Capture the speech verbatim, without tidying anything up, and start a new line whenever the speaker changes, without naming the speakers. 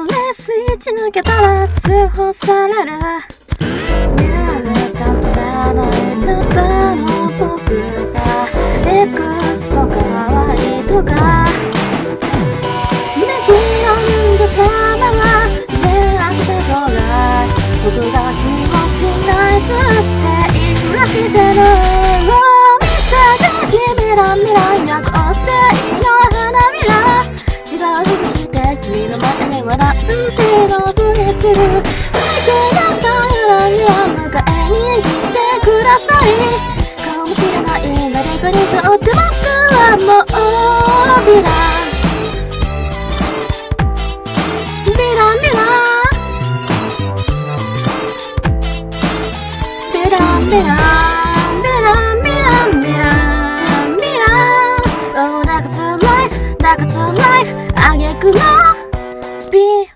れスイッチ抜けたら通報される。ねえ担当じゃないただの僕さ、エクスとかワイとかメディアン女様は善悪でほら、僕が君を信頼するっていくらしてるの。見たで君ら未来な個性の花びら、違う服着て君の前にはランチのふりする。最低だったらには迎えに来てください。かもしれない誰かにとって僕はもうヴィランヴィランヴィランヴィランヴィランヴィランヴィランヴィランヴィラン Oh だから life だから life あげくのビ